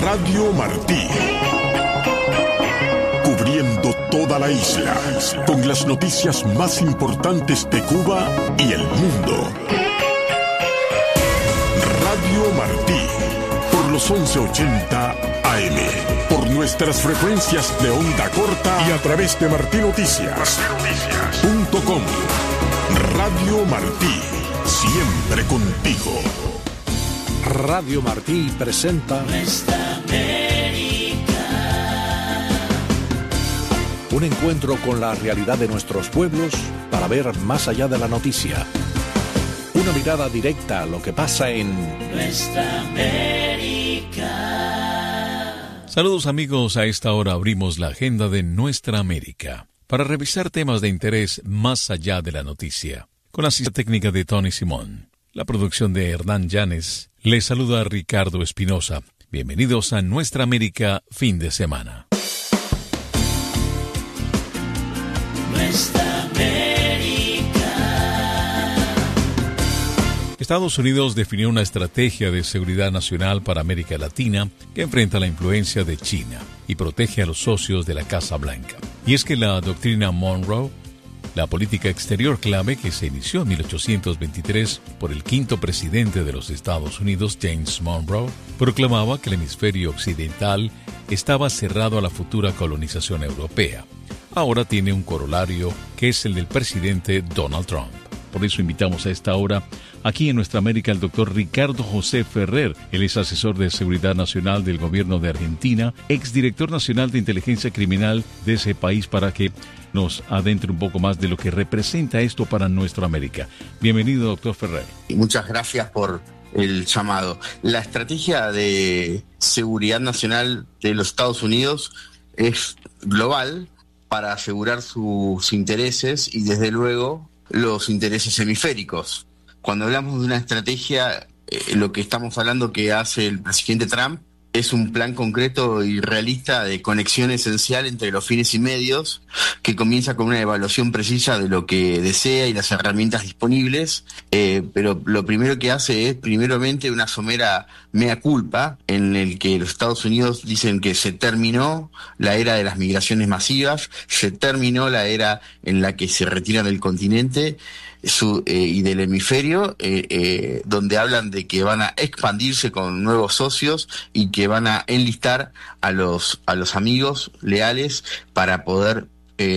Radio Martí. Cubriendo toda la isla, con las noticias más importantes de Cuba y el mundo. Radio Martí, por los 1180 AM, por nuestras frecuencias de onda corta y a través de martinoticias.com. Radio Martí, siempre contigo. Radio Martí presenta Nuestra América. Un encuentro con la realidad de nuestros pueblos para ver más allá de la noticia. Una mirada directa a lo que pasa en Nuestra América. Saludos amigos, a esta hora abrimos la agenda de Nuestra América para revisar temas de interés más allá de la noticia. Con la asistencia técnica de Tony Simón, la producción de Hernán Llanes, les saluda Ricardo Espinosa. Bienvenidos a Nuestra América fin de semana. Nuestra América. Estados Unidos definió una estrategia de seguridad nacional para América Latina que enfrenta la influencia de China y protege a los socios de la Casa Blanca. Y es que la doctrina Monroe, la política exterior clave que se inició en 1823 por el quinto presidente de los Estados Unidos, James Monroe, proclamaba que el hemisferio occidental estaba cerrado a la futura colonización europea. Ahora tiene un corolario que es el del presidente Donald Trump. Por eso invitamos a esta hora, aquí en Nuestra América, al doctor Ricardo José Ferrer. Él es asesor de Seguridad Nacional del Gobierno de Argentina, exdirector nacional de inteligencia criminal de ese país, para que nos adentre un poco más de lo que representa esto para Nuestra América. Bienvenido, doctor Ferrer. Muchas gracias por el llamado. La estrategia de seguridad nacional de los Estados Unidos es global para asegurar sus intereses y, desde luego, los intereses hemisféricos. Cuando hablamos de una estrategia, lo que estamos hablando que hace el presidente Trump es un plan concreto y realista de conexión esencial entre los fines y medios, que comienza con una evaluación precisa de lo que desea y las herramientas disponibles, pero lo primero que hace es, primeramente, una somera mea culpa, en el que los Estados Unidos dicen que se terminó la era de las migraciones masivas, se terminó la era en la que se retiran del continente y del hemisferio, donde hablan de que van a expandirse con nuevos socios y que van a enlistar a los amigos leales para poder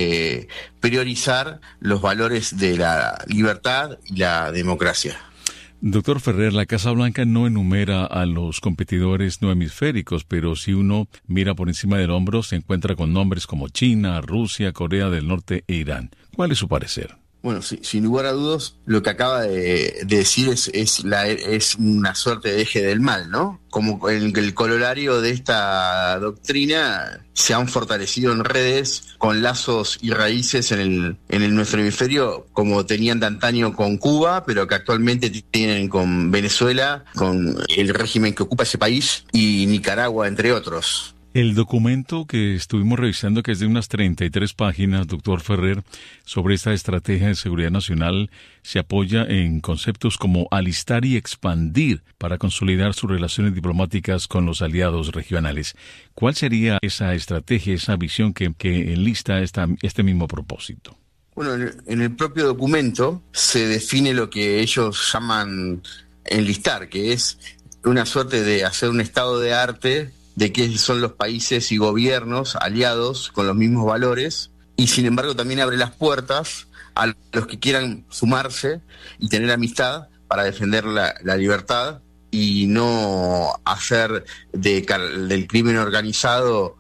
priorizar los valores de la libertad y la democracia. Doctor Ferrer, la Casa Blanca no enumera a los competidores no hemisféricos, pero si uno mira por encima del hombro, se encuentra con nombres como China, Rusia, Corea del Norte e Irán. ¿Cuál es su parecer? Bueno, sin lugar a dudas, lo que acaba de decir es una suerte de eje del mal, ¿no? Como el corolario de esta doctrina, se han fortalecido en redes con lazos y raíces en nuestro hemisferio, como tenían de antaño con Cuba, pero que actualmente tienen con Venezuela, con el régimen que ocupa ese país, y Nicaragua, entre otros. El documento que estuvimos revisando, que es de unas 33 páginas, doctor Ferrer, sobre esta estrategia de seguridad nacional, se apoya en conceptos como alistar y expandir para consolidar sus relaciones diplomáticas con los aliados regionales. ¿Cuál sería esa estrategia, esa visión que enlista este mismo propósito? Bueno, en el propio documento se define lo que ellos llaman enlistar, que es una suerte de hacer un estado de arte de qué son los países y gobiernos aliados con los mismos valores, y sin embargo también abre las puertas a los que quieran sumarse y tener amistad para defender la libertad y no hacer del crimen organizado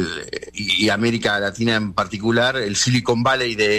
y América Latina en particular el Silicon Valley de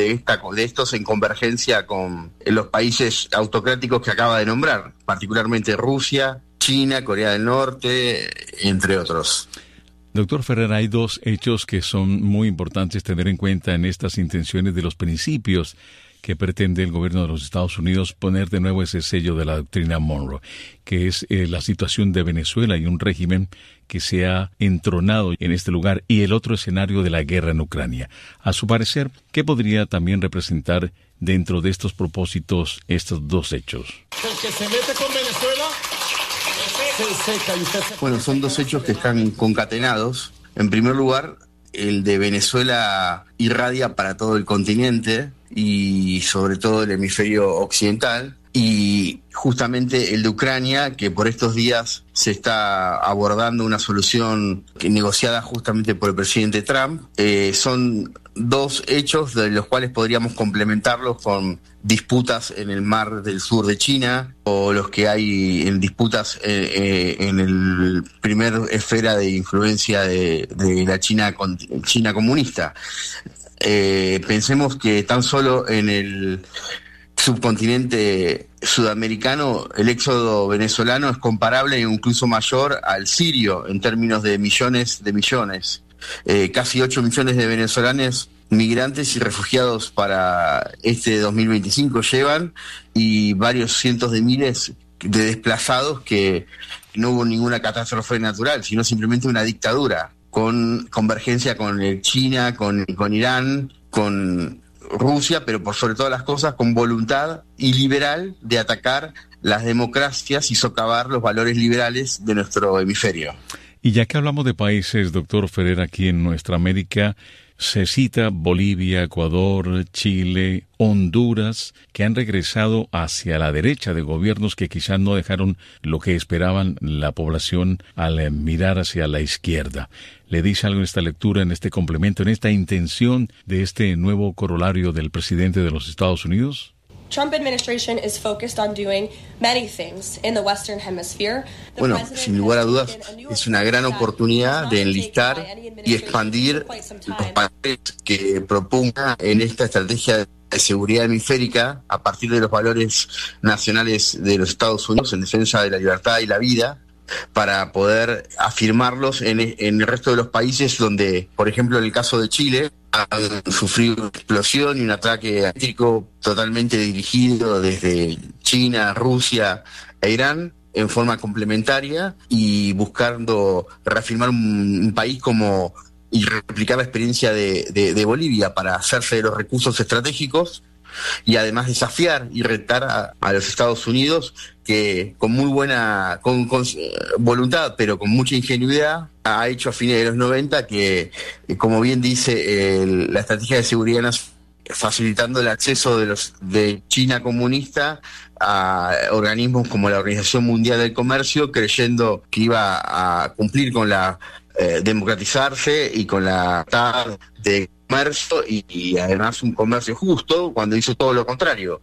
estos en convergencia con los países autocráticos que acaba de nombrar, particularmente Rusia, China, Corea del Norte, entre otros. Doctor Ferrer, hay dos hechos que son muy importantes tener en cuenta en estas intenciones de los principios que pretende el gobierno de los Estados Unidos poner de nuevo ese sello de la doctrina Monroe, que es la situación de Venezuela y un régimen que se ha entronado en este lugar, y el otro escenario de la guerra en Ucrania. A su parecer, ¿qué podría también representar dentro de estos propósitos estos dos hechos? El que se mete con Venezuela Bueno, son dos hechos que están concatenados. En primer lugar, el de Venezuela irradia para todo el continente y sobre todo el hemisferio occidental. Y justamente el de Ucrania, que por estos días se está abordando una solución negociada justamente por el presidente Trump, son dos hechos de los cuales podríamos complementarlos con disputas en el mar del sur de China o los que hay en disputas en el primer esfera de influencia de la China comunista. Pensemos que tan solo en el subcontinente sudamericano el éxodo venezolano es comparable e incluso mayor al sirio en términos de millones. Casi 8 millones de venezolanos migrantes y refugiados para este 2025 llevan, y varios cientos de miles de desplazados que no hubo ninguna catástrofe natural, sino simplemente una dictadura, con convergencia con China, con Irán, con Rusia, pero por sobre todas las cosas con voluntad iliberal de atacar las democracias y socavar los valores liberales de nuestro hemisferio. Y ya que hablamos de países, doctor Ferrer, aquí en nuestra América, se cita Bolivia, Ecuador, Chile, Honduras, que han regresado hacia la derecha de gobiernos que quizás no dejaron lo que esperaban la población al mirar hacia la izquierda. ¿Le dice algo en esta lectura, en este complemento, en esta intención de este nuevo corolario del presidente de los Estados Unidos? Trump administration is focused on doing many things in the Western Hemisphere. Bueno, sin lugar a dudas, es una gran oportunidad de enlistar y expandir los países que proponga en esta estrategia de seguridad hemisférica a partir de los valores nacionales de los Estados Unidos en defensa de la libertad y la vida, para poder afirmarlos en el resto de los países donde, por ejemplo, en el caso de Chile, han sufrido una explosión y un ataque eléctrico totalmente dirigido desde China, Rusia e Irán en forma complementaria, y buscando reafirmar un país como y replicar la experiencia de Bolivia para hacerse de los recursos estratégicos, y además desafiar y retar a los Estados Unidos, que con muy buena con voluntad, pero con mucha ingenuidad, ha hecho a fines de los 90 que, como bien dice la estrategia de seguridad nacional, facilitando el acceso de China comunista a organismos como la Organización Mundial del Comercio, creyendo que iba a cumplir con la democratizarse y con la libertad de comercio y además un comercio justo, cuando hizo todo lo contrario.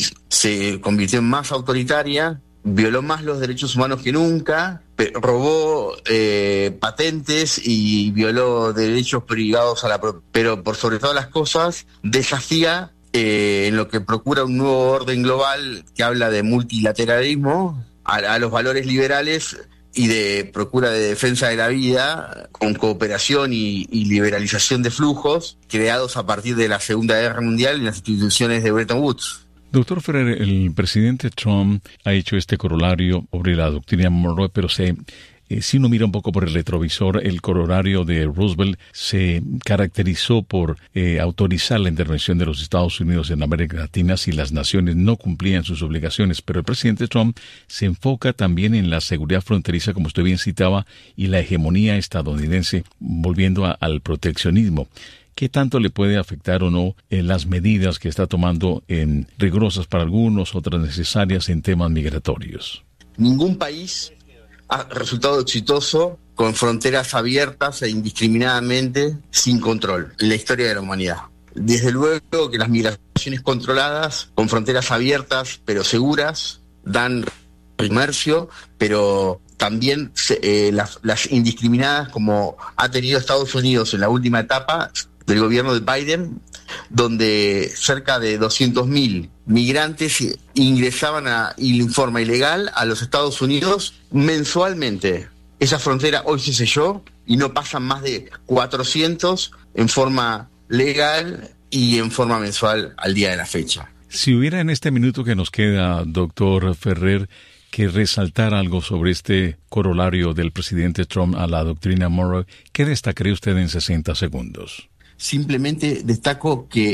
Se convirtió en más autoritaria, violó más los derechos humanos que nunca, robó patentes y violó derechos privados pero por sobre todas las cosas desafía en lo que procura un nuevo orden global que habla de multilateralismo a los valores liberales y de procura de defensa de la vida, con cooperación y liberalización de flujos creados a partir de la Segunda Guerra Mundial y las instituciones de Bretton Woods. Doctor Ferrer, el presidente Trump ha hecho este corolario sobre la doctrina Monroe, pero si uno mira un poco por el retrovisor, el corolario de Roosevelt se caracterizó por autorizar la intervención de los Estados Unidos en América Latina si las naciones no cumplían sus obligaciones. Pero el presidente Trump se enfoca también en la seguridad fronteriza, como usted bien citaba, y la hegemonía estadounidense, volviendo al proteccionismo. ¿Qué tanto le puede afectar o no las medidas que está tomando, rigurosas para algunos, otras necesarias en temas migratorios? Ningún país ha resultado exitoso con fronteras abiertas e indiscriminadamente sin control en la historia de la humanidad. Desde luego que las migraciones controladas, con fronteras abiertas pero seguras, dan comercio, pero también las indiscriminadas, como ha tenido Estados Unidos en la última etapa del gobierno de Biden, donde cerca de 200.000 migrantes ingresaban en forma ilegal a los Estados Unidos mensualmente. Esa frontera hoy se selló y no pasan más de 400 en forma legal y en forma mensual al día de la fecha. Si hubiera en este minuto que nos queda, doctor Ferrer, que resaltar algo sobre este corolario del presidente Trump a la doctrina Monroe, ¿qué destacaría usted en 60 segundos? Simplemente destaco que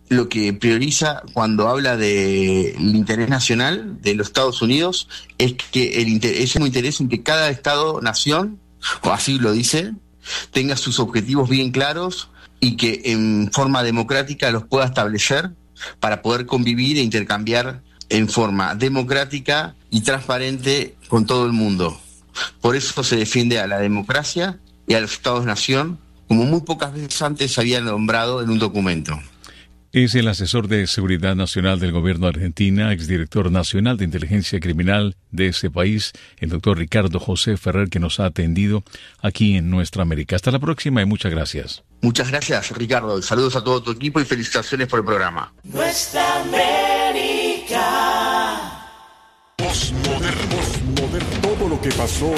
lo que prioriza cuando habla del interés nacional de los Estados Unidos es que ese interés en que cada Estado-nación, o así lo dice, tenga sus objetivos bien claros y que en forma democrática los pueda establecer para poder convivir e intercambiar en forma democrática y transparente con todo el mundo. Por eso se defiende a la democracia y a los Estados-nación, como muy pocas veces antes se había nombrado en un documento. Es el asesor de Seguridad Nacional del Gobierno de Argentina, exdirector nacional de Inteligencia Criminal de ese país, el doctor Ricardo José Ferrer, que nos ha atendido aquí en Nuestra América. Hasta la próxima y muchas gracias. Muchas gracias, Ricardo. Saludos a todo tu equipo y felicitaciones por el programa. Nuestra América. Postmoderno. Todo lo que pasó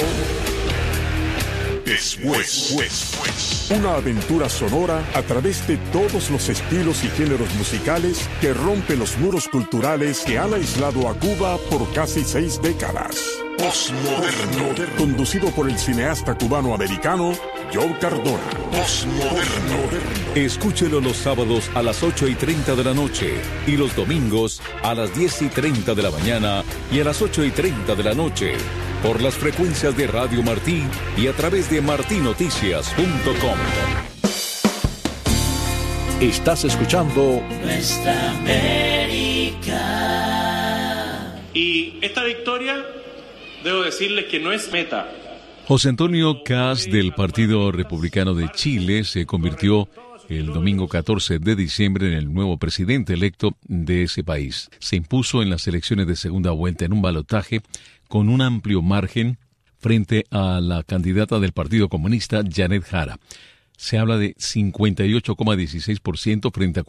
después. Una aventura sonora a través de todos los estilos y géneros musicales que rompe los muros culturales que han aislado a Cuba por casi 6 décadas. Postmoderno. Conducido por el cineasta cubano-americano Joe Cardona. Postmoderno. Escúchelo los sábados a las 8:30 de la noche y los domingos a las 10:30 de la mañana y a las 8:30 de la noche por las frecuencias de Radio Martí y a través de martinoticias.com. Estás escuchando Nuestra América. Y esta victoria, debo decirles que no es meta. José Antonio Kast del Partido Republicano de Chile se convirtió el domingo 14 de diciembre en el nuevo presidente electo de ese país. Se impuso en las elecciones de segunda vuelta en un balotaje con un amplio margen frente a la candidata del Partido Comunista, Janet Jara. Se habla de 58,16% frente a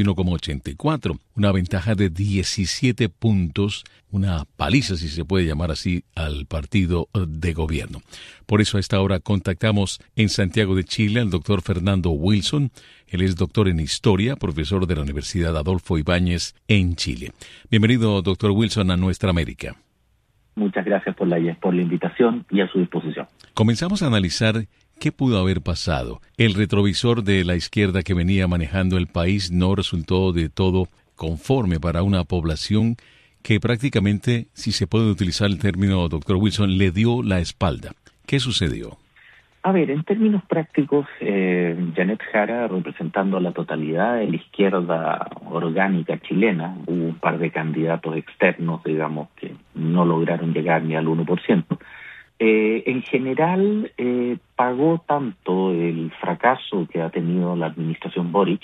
41,84%, una ventaja de 17 puntos, una paliza, si se puede llamar así, al partido de gobierno. Por eso a esta hora contactamos en Santiago de Chile al doctor Fernando Wilson. Él es doctor en Historia, profesor de la Universidad Adolfo Ibáñez en Chile. Bienvenido, doctor Wilson, a Nuestra América. Muchas gracias por la invitación y a su disposición. Comenzamos a analizar qué pudo haber pasado. El retrovisor de la izquierda que venía manejando el país no resultó de todo conforme para una población que prácticamente, si se puede utilizar el término, doctor Wilson, le dio la espalda. ¿Qué sucedió? A ver, en términos prácticos, Janet Jara, representando a la totalidad de la izquierda orgánica chilena, hubo un par de candidatos externos, digamos, que no lograron llegar ni al 1%. En general, pagó tanto el fracaso que ha tenido la administración Boric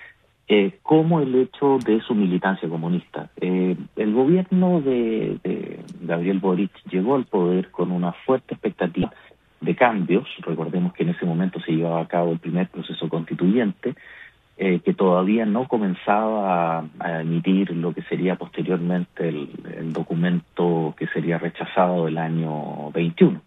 como el hecho de su militancia comunista. El gobierno de Gabriel Boric llegó al poder con una fuerte expectativa de cambios. Recordemos que en ese momento se llevaba a cabo el primer proceso constituyente, que todavía no comenzaba a emitir lo que sería posteriormente el documento que sería rechazado el año 21.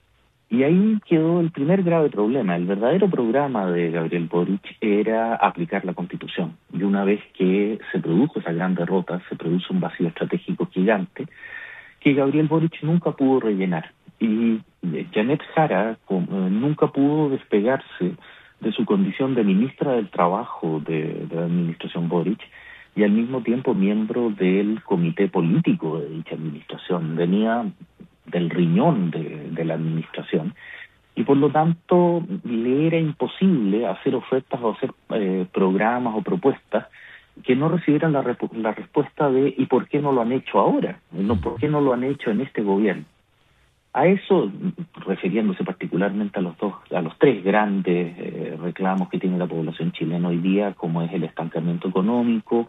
Y ahí quedó el primer grave problema. El verdadero programa de Gabriel Boric era aplicar la Constitución. Y una vez que se produjo esa gran derrota, se produce un vacío estratégico gigante que Gabriel Boric nunca pudo rellenar. Y Janet Jara nunca pudo despegarse de su condición de ministra del Trabajo de la administración Boric y al mismo tiempo miembro del comité político de dicha administración. Venía del riñón de la administración y por lo tanto le era imposible hacer ofertas o hacer programas o propuestas que no recibieran la respuesta de ¿y por qué no lo han hecho ahora? ¿Por qué no lo han hecho en este gobierno? A eso, refiriéndose particularmente a los tres grandes reclamos que tiene la población chilena hoy día, como es el estancamiento económico,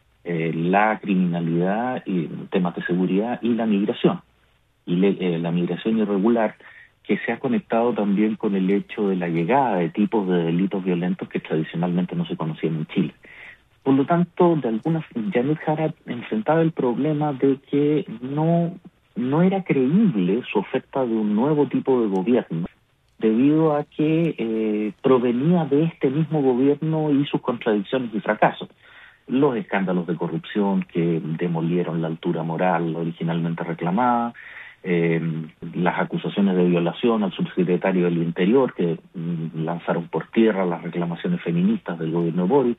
la criminalidad, y temas de seguridad y la migración. Y la migración irregular, que se ha conectado también con el hecho de la llegada de tipos de delitos violentos que tradicionalmente no se conocían en Chile. Por lo tanto, Janet Jara enfrentaba el problema de que no era creíble su oferta de un nuevo tipo de gobierno, debido a que provenía de este mismo gobierno y sus contradicciones y fracasos. Los escándalos de corrupción que demolieron la altura moral originalmente reclamada, las acusaciones de violación al subsecretario del Interior que lanzaron por tierra las reclamaciones feministas del gobierno Boric,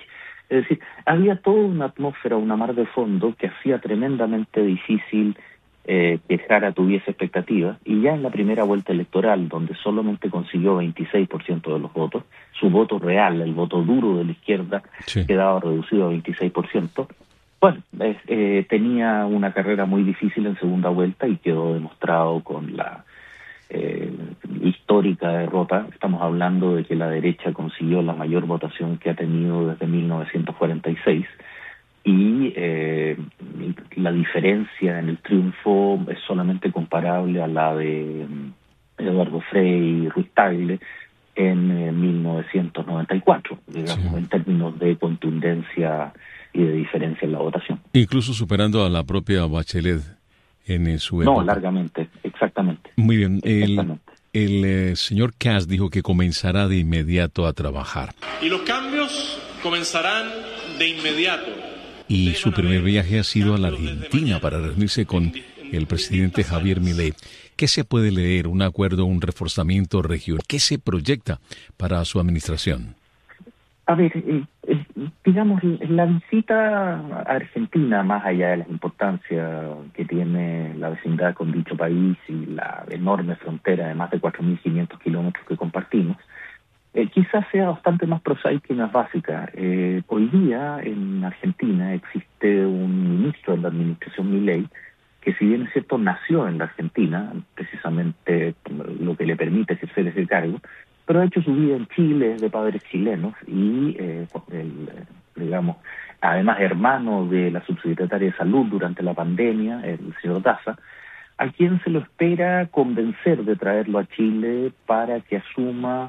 Es decir, había toda una atmósfera, una mar de fondo que hacía tremendamente difícil que Jara tuviese expectativas, y ya en la primera vuelta electoral, donde solamente consiguió 26% de los votos, su voto real, el voto duro de la izquierda, quedaba reducido a 26%. Bueno, tenía una carrera muy difícil en segunda vuelta y quedó demostrado con la histórica derrota. Estamos hablando de que la derecha consiguió la mayor votación que ha tenido desde 1946 y la diferencia en el triunfo es solamente comparable a la de Eduardo Frei y Ruiz Tagle en 1994, digamos, en términos de contundencia y de diferencia en la votación. Incluso superando a la propia Bachelet en su época. No, largamente, exactamente. Muy bien. El señor Kass dijo que comenzará de inmediato a trabajar. Y los cambios comenzarán de inmediato. Y su primer viaje ha sido a la Argentina para reunirse con el presidente Javier Milei. ¿Qué se puede leer? ¿Un acuerdo, un reforzamiento regional? ¿Qué se proyecta para su administración? A ver, digamos, la visita a Argentina, más allá de la importancia que tiene la vecindad con dicho país y la enorme frontera de más de 4.500 kilómetros que compartimos, quizás sea bastante más prosaica y más básica. Hoy día en Argentina existe un ministro de la administración Milei que, si bien es cierto, nació en la Argentina, precisamente lo que le permite ejercer ese cargo, pero ha hecho su vida en Chile, es de padres chilenos y, digamos, además hermano de la subsecretaria de Salud durante la pandemia, el señor Daza, a quien se lo espera convencer de traerlo a Chile para que asuma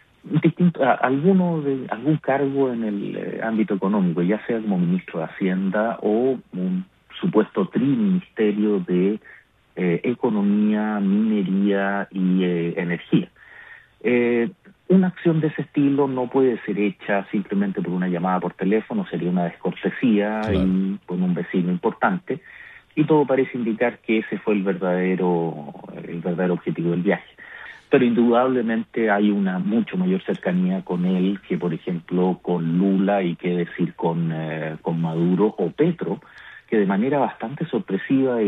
algún cargo en el ámbito económico, ya sea como ministro de Hacienda o un supuesto triministerio de Economía, Minería y Energía. Una acción de ese estilo no puede ser hecha simplemente por una llamada por teléfono, sería una descortesía, claro, y con un vecino importante, y todo parece indicar que ese fue el verdadero objetivo del viaje. Pero indudablemente hay una mucho mayor cercanía con él que, por ejemplo, con Lula, y qué decir con Maduro o Petro, que de manera bastante sorpresiva e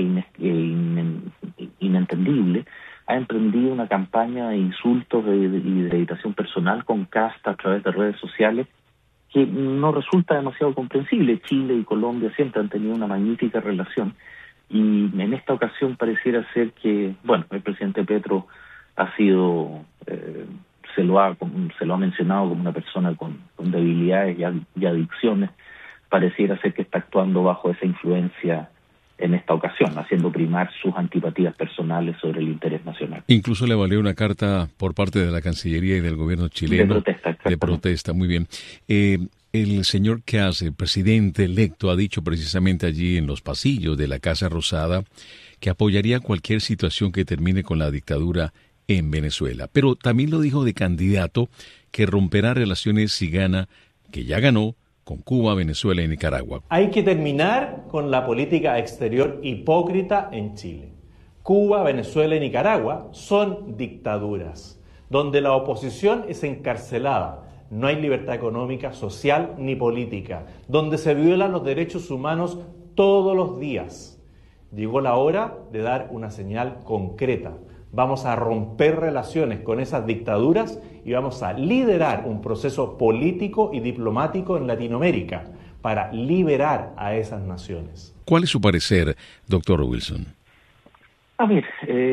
inentendible ha emprendido una campaña de insultos y de editación personal con Kast a través de redes sociales que no resulta demasiado comprensible. Chile y Colombia siempre han tenido una magnífica relación y en esta ocasión pareciera ser que, bueno, el presidente Petro ha sido, se lo ha mencionado como una persona con debilidades y adicciones. Pareciera ser que está actuando bajo esa influencia en esta ocasión, haciendo primar sus antipatías personales sobre el interés nacional. Incluso le valió una carta por parte de la Cancillería y del gobierno chileno. De protesta, muy bien. El señor Kass, el presidente electo, ha dicho precisamente allí en los pasillos de la Casa Rosada que apoyaría cualquier situación que termine con la dictadura en Venezuela. Pero también lo dijo de candidato que romperá relaciones si gana, que ya ganó, con Cuba, Venezuela y Nicaragua. Hay que terminar con la política exterior hipócrita en Chile. Cuba, Venezuela y Nicaragua son dictaduras, donde la oposición es encarcelada, no hay libertad económica, social ni política, donde se violan los derechos humanos todos los días. Llegó la hora de dar una señal concreta. Vamos a romper relaciones con esas dictaduras y vamos a liderar un proceso político y diplomático en Latinoamérica para liberar a esas naciones. ¿Cuál es su parecer, doctor Wilson? A ver,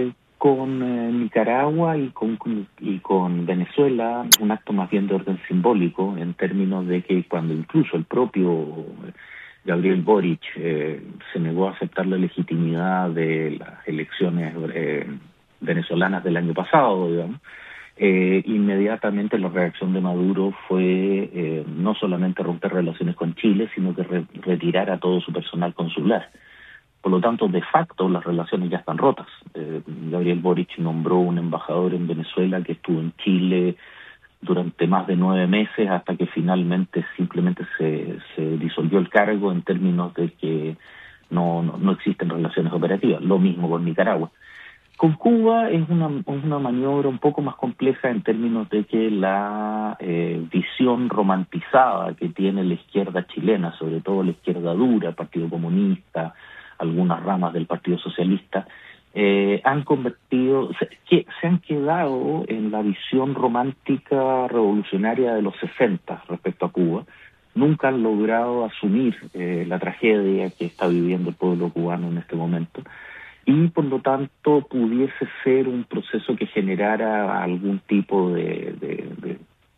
con Nicaragua y con Venezuela, un acto más bien de orden simbólico, en términos de que cuando incluso el propio Gabriel Boric se negó a aceptar la legitimidad de las elecciones venezolanas del año pasado, digamos, inmediatamente la reacción de Maduro fue no solamente romper relaciones con Chile, sino que retirar a todo su personal consular. Por lo tanto, de facto, las relaciones ya están rotas. Gabriel Boric nombró un embajador en Venezuela que estuvo en Chile durante más de 9 meses hasta que finalmente simplemente se disolvió el cargo en términos de que no existen relaciones operativas. Lo mismo con Nicaragua. Con Cuba es una maniobra un poco más compleja en términos de que la visión romantizada que tiene la izquierda chilena, sobre todo la izquierda dura, el Partido Comunista, algunas ramas del Partido Socialista, se han quedado en la visión romántica revolucionaria de los 60 respecto a Cuba. Nunca han logrado asumir la tragedia que está viviendo el pueblo cubano en este momento. Y por lo tanto pudiese ser un proceso que generara algún tipo de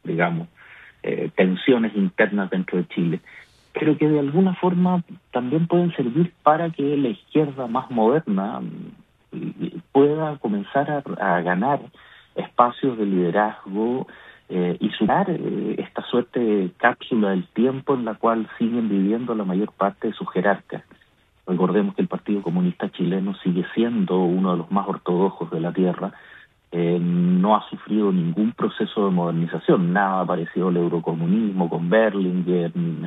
tensiones internas dentro de Chile, pero que de alguna forma también pueden servir para que la izquierda más moderna pueda comenzar a ganar espacios de liderazgo y sumar esta suerte de cápsula del tiempo en la cual siguen viviendo la mayor parte de sus jerarcas. Recordemos que el Partido Comunista Chileno sigue siendo uno de los más ortodoxos de la tierra, no ha sufrido ningún proceso de modernización, nada parecido al eurocomunismo con Berlinguer,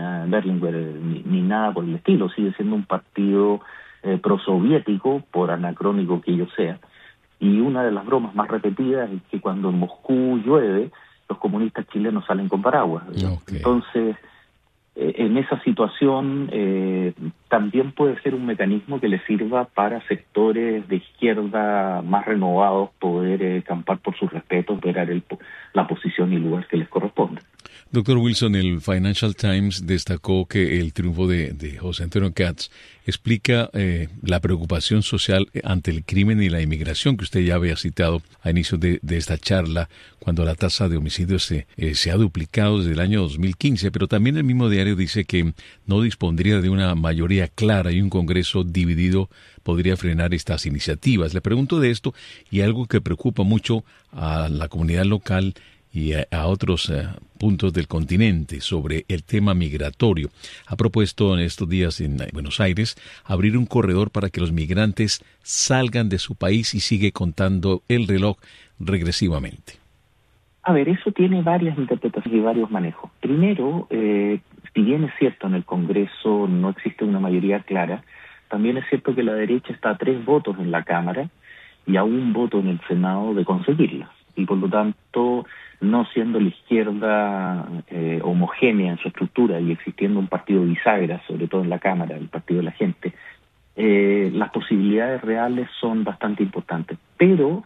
ni nada por el estilo, sigue siendo un partido prosoviético, por anacrónico que ello sea, y una de las bromas más repetidas es que cuando en Moscú llueve, los comunistas chilenos salen con paraguas. Okay. Entonces, en esa situación también puede ser un mecanismo que le sirva para sectores de izquierda más renovados poder campar por sus respetos, esperar la posición y lugar que les corresponde. Doctor Wilson, el Financial Times destacó que el triunfo de José Antonio Kast explica la preocupación social ante el crimen y la inmigración que usted ya había citado a inicio de esta charla, cuando la tasa de homicidios se ha duplicado desde el año 2015, pero también el mismo diario dice que no dispondría de una mayoría clara y un Congreso dividido podría frenar estas iniciativas. Le pregunto de esto y algo que preocupa mucho a la comunidad local y a otros puntos del continente sobre el tema migratorio. Ha propuesto en estos días en Buenos Aires abrir un corredor para que los migrantes salgan de su país y sigue contando el reloj regresivamente. A ver, eso tiene varias interpretaciones y varios manejos. Primero, si bien es cierto en el Congreso no existe una mayoría clara, también es cierto que la derecha está a 3 votos en la Cámara y a 1 voto en el Senado de conseguirla. Y por lo tanto, no siendo la izquierda homogénea en su estructura y existiendo un partido bisagra, sobre todo en la Cámara, el Partido de la Gente, las posibilidades reales son bastante importantes. Pero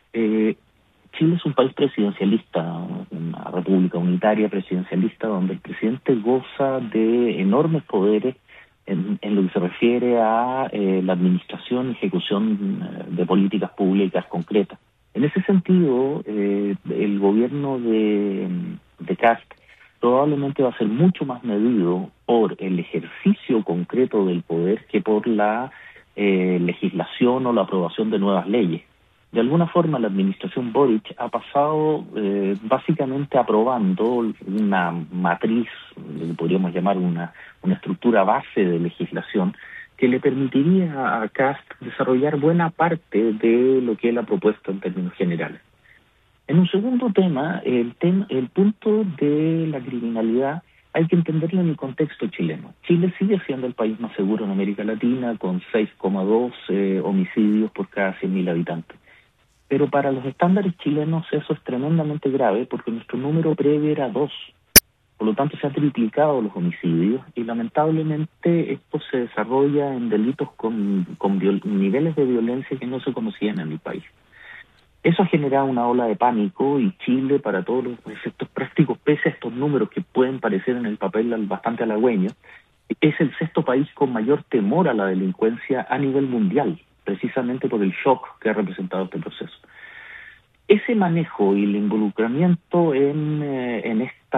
Chile es un país presidencialista, una república unitaria presidencialista, donde el presidente goza de enormes poderes en lo que se refiere a la administración y ejecución de políticas públicas concretas. En ese sentido, el gobierno de Kast probablemente va a ser mucho más medido por el ejercicio concreto del poder que por la legislación o la aprobación de nuevas leyes. De alguna forma, la administración Boric ha pasado básicamente aprobando una matriz, podríamos llamar una estructura base de legislación, que le permitiría a Kast desarrollar buena parte de lo que él ha propuesto en términos generales. En un segundo tema, el punto de la criminalidad hay que entenderlo en el contexto chileno. Chile sigue siendo el país más seguro en América Latina, con 6,2 homicidios por cada 100.000 habitantes. Pero para los estándares chilenos eso es tremendamente grave porque nuestro número previo era 2. Por lo tanto, se han triplicado los homicidios y lamentablemente esto se desarrolla en delitos con niveles de violencia que no se conocían en el país. Eso ha generado una ola de pánico y Chile, para todos los efectos prácticos, pese a estos números que pueden parecer en el papel bastante halagüeños, es el 6º país con mayor temor a la delincuencia a nivel mundial, precisamente por el shock que ha representado este proceso. Ese manejo y el involucramiento en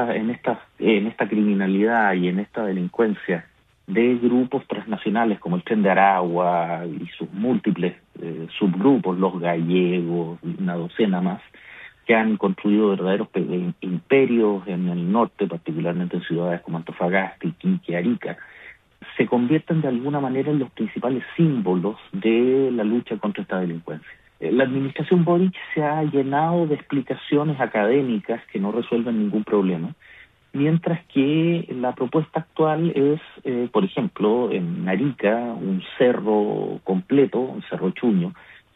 esta criminalidad y en esta delincuencia de grupos transnacionales como el Tren de Aragua y sus múltiples subgrupos, los gallegos, una docena más, que han construido verdaderos imperios en el norte, particularmente en ciudades como Antofagasta, Iquique, Arica, se convierten de alguna manera en los principales símbolos de la lucha contra esta delincuencia. La administración Boric se ha llenado de explicaciones académicas que no resuelven ningún problema, mientras que la propuesta actual es, por ejemplo, en Arica, un cerro completo, un cerro Chuño,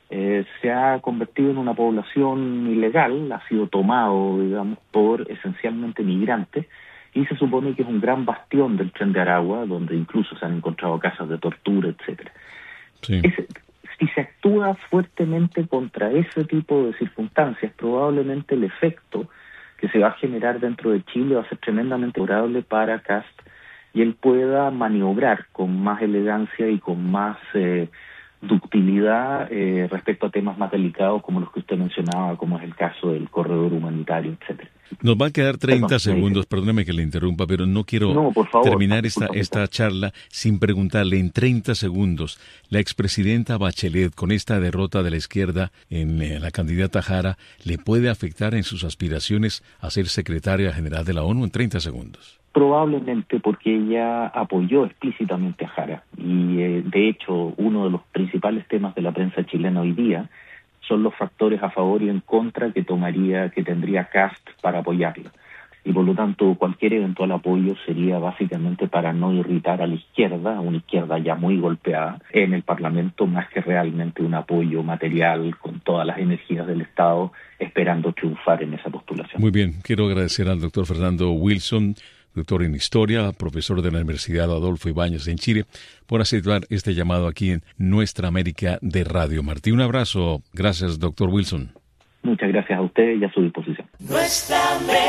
se ha convertido en una población ilegal, ha sido tomado, digamos, por esencialmente migrantes, y se supone que es un gran bastión del Tren de Aragua, donde incluso se han encontrado casas de tortura, etcétera. Sí. Si se actúa fuertemente contra ese tipo de circunstancias, probablemente el efecto que se va a generar dentro de Chile va a ser tremendamente favorable para Kast, y él pueda maniobrar con más elegancia y con más ductilidad respecto a temas más delicados como los que usted mencionaba, como es el caso del corredor humanitario, etcétera. Nos va a quedar 30 segundos, perdóneme que le interrumpa, pero no quiero terminar esta charla sin preguntarle en 30 segundos. La expresidenta Bachelet, con esta derrota de la izquierda en la candidata Jara, ¿le puede afectar en sus aspiraciones a ser secretaria general de la ONU? En 30 segundos. Probablemente, porque ella apoyó explícitamente a Jara, y de hecho uno de los principales temas de la prensa chilena hoy día son los factores a favor y en contra que tendría Kast para apoyarla. Y por lo tanto, cualquier eventual apoyo sería básicamente para no irritar a la izquierda, una izquierda ya muy golpeada en el Parlamento, más que realmente un apoyo material con todas las energías del Estado esperando triunfar en esa postulación. Muy bien, quiero agradecer al doctor Fernando Wilson, doctor en Historia, profesor de la Universidad Adolfo Ibáñez en Chile, por aceptar este llamado aquí en Nuestra América de Radio Martí. Un abrazo. Gracias, doctor Wilson. Muchas gracias a usted y a su disposición. Nuestra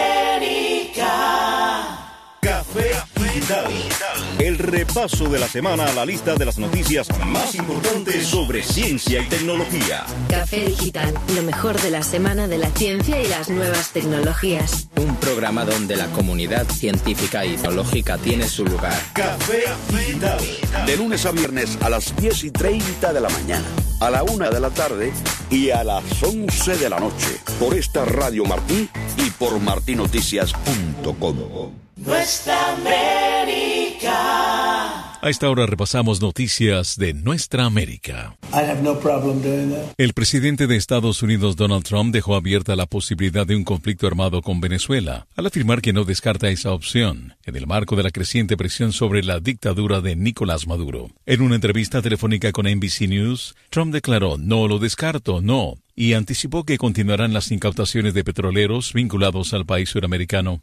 América. Café Digital. El repaso de la semana a la lista de las noticias más importantes sobre ciencia y tecnología. Café Digital, lo mejor de la semana de la ciencia y las nuevas tecnologías. Un programa donde la comunidad científica y tecnológica tiene su lugar. Café Digital. De lunes a viernes a las 10:30 de la mañana, a la 1 de la tarde y a las 11 de la noche. Por esta Radio Martí y por martinoticias.com. Nuestra América. A esta hora repasamos noticias de Nuestra América. El presidente de Estados Unidos, Donald Trump, dejó abierta la posibilidad de un conflicto armado con Venezuela, al afirmar que no descarta esa opción, en el marco de la creciente presión sobre la dictadura de Nicolás Maduro. En una entrevista telefónica con NBC News, Trump declaró: "No lo descarto, no", y anticipó que continuarán las incautaciones de petroleros vinculados al país suramericano.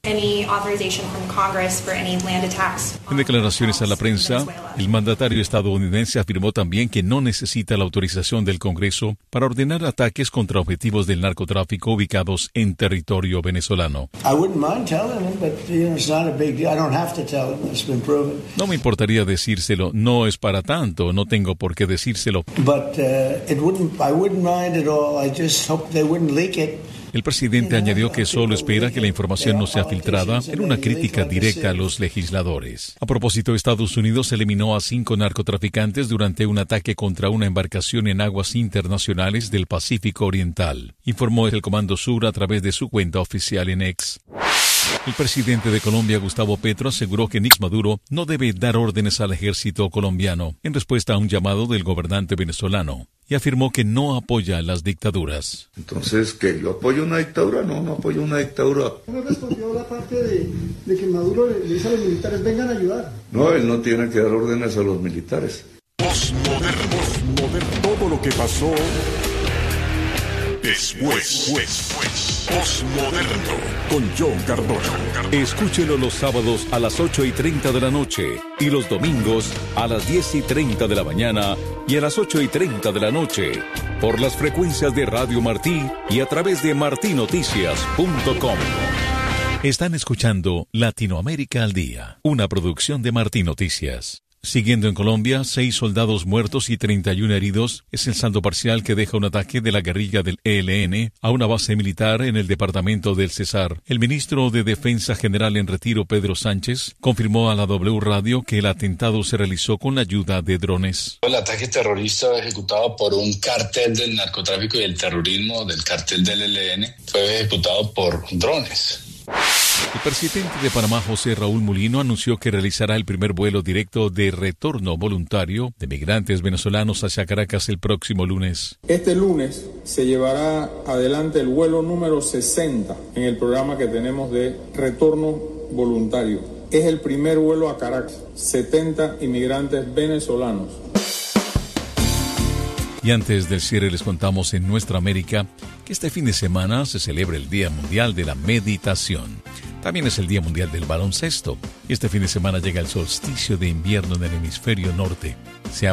En declaraciones a la prensa, el mandatario estadounidense afirmó también que no necesita la autorización del Congreso para ordenar ataques contra objetivos del narcotráfico ubicados en territorio venezolano. No me importaría decírselo, no es para tanto, no tengo por qué decírselo. El presidente añadió que solo espera que la información no sea filtrada en una crítica directa a los legisladores. A propósito, Estados Unidos eliminó a 5 narcotraficantes durante un ataque contra una embarcación en aguas internacionales del Pacífico Oriental, informó el Comando Sur a través de su cuenta oficial en X. El presidente de Colombia, Gustavo Petro, aseguró que Nicolás Maduro no debe dar órdenes al ejército colombiano, en respuesta a un llamado del gobernante venezolano, y afirmó que no apoya las dictaduras. Entonces, ¿qué? ¿Yo apoyo una dictadura? No apoyo una dictadura. ¿Cómo respondió la parte de que Maduro le dice a los militares, vengan a ayudar? No, él no tiene que dar órdenes a los militares. Postmoderno. Todo lo que pasó después. Postmoderno con John Cardona. Escúchelo los sábados a las 8:30 de la noche y los domingos a las 10:30 de la mañana y a las 8:30 de la noche por las frecuencias de Radio Martí y a través de martinoticias.com. Están escuchando Latinoamérica al Día, una producción de Martí Noticias. Siguiendo en Colombia, 6 soldados muertos y 31 heridos es el saldo parcial que deja un ataque de la guerrilla del ELN a una base militar en el departamento del Cesar. El ministro de Defensa General en retiro, Pedro Sánchez, confirmó a la W Radio que el atentado se realizó con la ayuda de drones. El ataque terrorista ejecutado por un cártel del narcotráfico y el terrorismo del cártel del ELN fue ejecutado por drones. El presidente de Panamá, José Raúl Mulino, anunció que realizará el primer vuelo directo de retorno voluntario de migrantes venezolanos hacia Caracas el próximo lunes. Este lunes se llevará adelante el vuelo número 60 en el programa que tenemos de retorno voluntario. Es el primer vuelo a Caracas, 70 inmigrantes venezolanos. Y antes del cierre les contamos en Nuestra América que este fin de semana se celebra el Día Mundial de la Meditación. También es el Día Mundial del Baloncesto. Y este fin de semana llega el solsticio de invierno en el hemisferio norte.